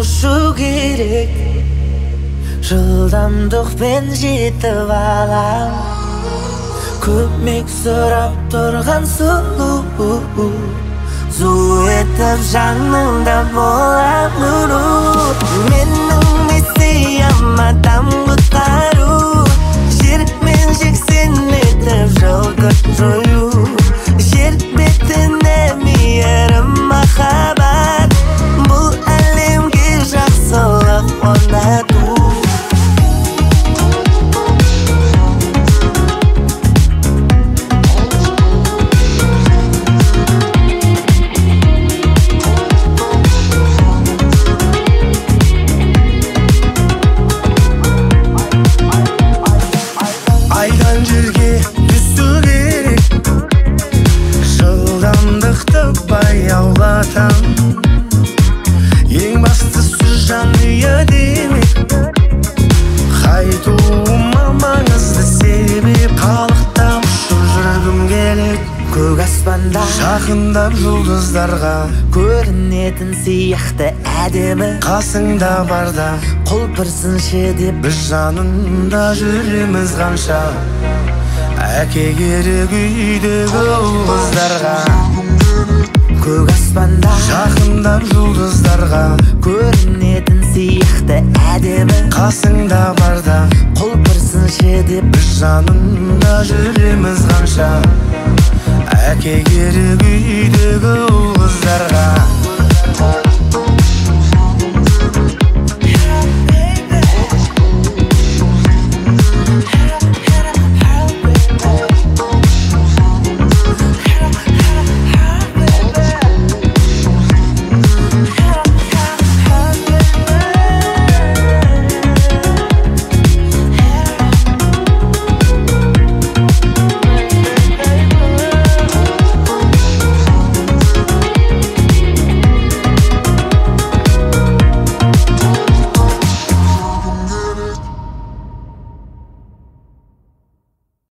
болушу керек. Жылдамдықпен жетіп алам. Көмек сұрап тұрған сұлу, зу етіп жаныңда боламын. Менің миссиям адам құтқару, жер мен жексен етіп жылқы жою. Жер бетіне мейірім махаббат, бұл әлемге жақсылық орнату. Айдан жерге түсу керек, жылдамдықты баяулатам. Ең бастысы жанұя демек, қайтуыма маңызды себеп. Қалықтап ұшып жүргім келеді Көк аспанда жақындап жұлдыздарға, көрінетін сияқты әдемі. қасыңда барда Құлпырсыншы деп біз жанында жүреміз қанша. Әке керек үйдегі ұл-қыздарға, көк аспанда жақындап жұлдыздарға, көрінетін сияқты әдемі. қасыңда барда Құлпырсыншы деп біз жанында жүреміз қанша. Әке керек үйдегі ұл-қыздарға.